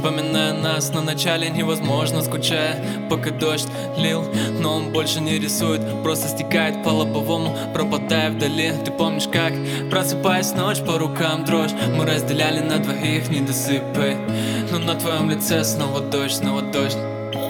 Вспоминая нас, но вначале невозможно, скучая, пока дождь лил. Но он больше не рисует, просто стекает по лобовому, пропадая вдали. Ты помнишь как, просыпаясь ночь, по рукам дрожь. Мы разделяли на двоих недосыпы, но на твоем лице снова дождь, снова дождь.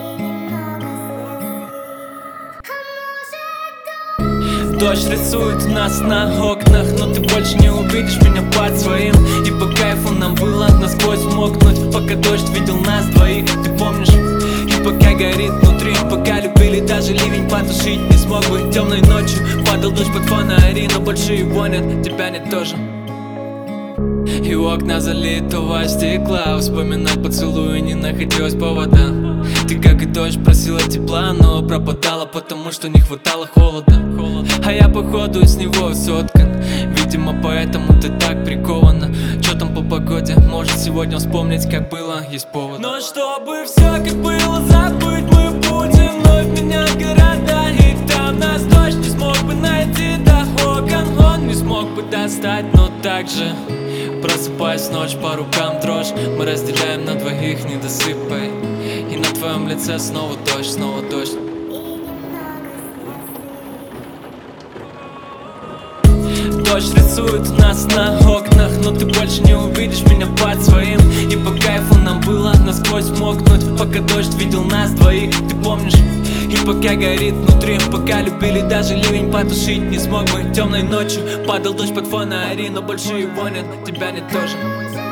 Дождь рисует нас на окнах, но ты больше не увидишь меня под своим. И по кайфу нам было насквозь мокнуть, пока дождь видел нас двоих, ты помнишь? И пока горит внутри, пока любили, даже ливень потушить не смог бы. Темной ночью падал дождь под фонари, но больше его нет, тебя нет тоже. И у окна залитого стекла вспоминать поцелуи не находилось повода. Ты, как и дождь, просила тепла, но пропадала, потому что не хватало холода. А я походу с него соткан, видимо поэтому ты так прикована. Чё там по погоде, может сегодня вспомнить как было, есть повод. Но чтобы все как было забыть, мы будем вновь менять города. И там нас дождь не смог бы найти до окон, он не смог бы достать, но так же просыпаясь ночь, по рукам дрожь. Мы разделяем на двоих, не досыпай. И на твоем лице снова дождь, снова дождь. Дождь рисует нас на окнах, но ты больше не увидишь меня под своим. И по кайфу нам было насквозь мокнуть, пока дождь видел нас двоих, ты помнишь? И пока горит внутри, пока любили, даже ливень потушить не смог бы. Темной ночью падал дождь под фонари, но больше его нет, тебя нет тоже.